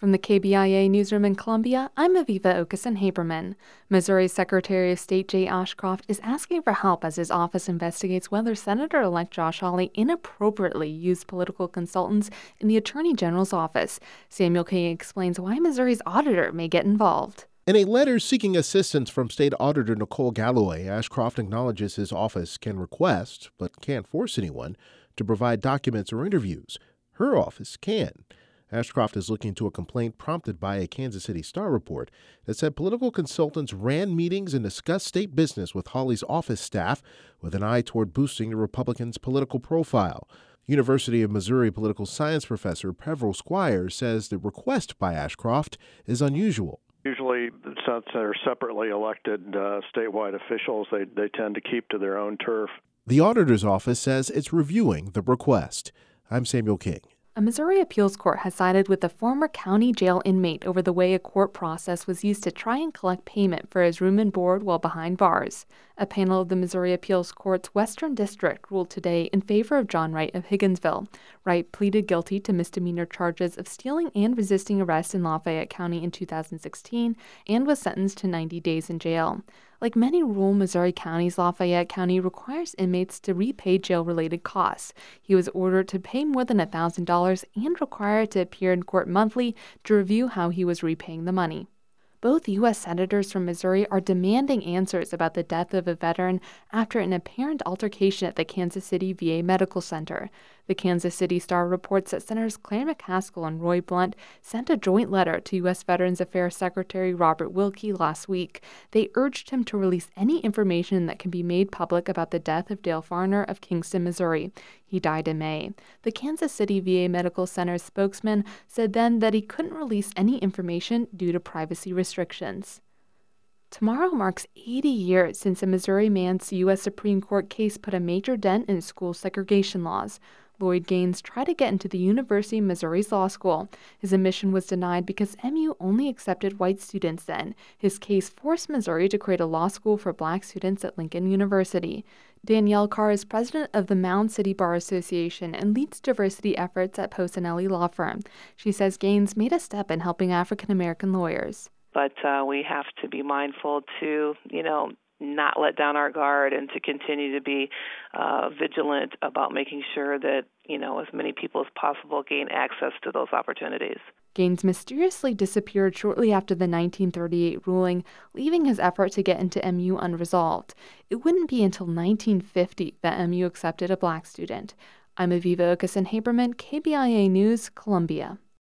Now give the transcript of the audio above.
From the KBIA newsroom in Columbia, I'm Aviva Okeson-Haberman. Missouri's Secretary of State Jay Ashcroft is asking for help as his office investigates whether Senator-elect Josh Hawley inappropriately used political consultants in the Attorney General's office. Samuel King explains why Missouri's auditor may get involved. In a letter seeking assistance from State Auditor Nicole Galloway, Ashcroft acknowledges his office can request, but can't force anyone, to provide documents or interviews. Her office can. Ashcroft is looking into a complaint prompted by a Kansas City Star report that said political consultants ran meetings and discussed state business with Hawley's office staff with an eye toward boosting the Republicans' political profile. University of Missouri political science professor Peveril Squires says the request by Ashcroft is unusual. Usually, since they're separately elected statewide officials, they tend to keep to their own turf. The auditor's office says it's reviewing the request. I'm Samuel King. A Missouri appeals court has sided with a former county jail inmate over the way a court process was used to try and collect payment for his room and board while behind bars. A panel of the Missouri Appeals Court's Western District ruled today in favor of John Wright of Higginsville. Wright pleaded guilty to misdemeanor charges of stealing and resisting arrest in Lafayette County in 2016 and was sentenced to 90 days in jail. Like many rural Missouri counties, Lafayette County requires inmates to repay jail-related costs. He was ordered to pay more than $1,000 and required to appear in court monthly to review how he was repaying the money. Both U.S. senators from Missouri are demanding answers about the death of a veteran after an apparent altercation at the Kansas City VA Medical Center. The Kansas City Star reports that Senators Claire McCaskill and Roy Blunt sent a joint letter to U.S. Veterans Affairs Secretary Robert Wilkie last week. They urged him to release any information that can be made public about the death of Dale Farner of Kingston, Missouri. He died in May. The Kansas City VA Medical Center's spokesman said then that he couldn't release any information due to privacy restrictions. Tomorrow marks 80 years since a Missouri man's U.S. Supreme Court case put a major dent in school segregation laws. Lloyd Gaines tried to get into the University of Missouri's law school. His admission was denied because MU only accepted white students then. His case forced Missouri to create a law school for black students at Lincoln University. Danielle Carr is president of the Mound City Bar Association and leads diversity efforts at Posanelli Law Firm. She says Gaines made a step in helping African-American lawyers. But we have to be mindful to, not let down our guard and to continue to be vigilant about making sure that, as many people as possible gain access to those opportunities. Gaines mysteriously disappeared shortly after the 1938 ruling, leaving his effort to get into MU unresolved. It wouldn't be until 1950 that MU accepted a black student. I'm Aviva Okeson-Haberman, KBIA News, Columbia.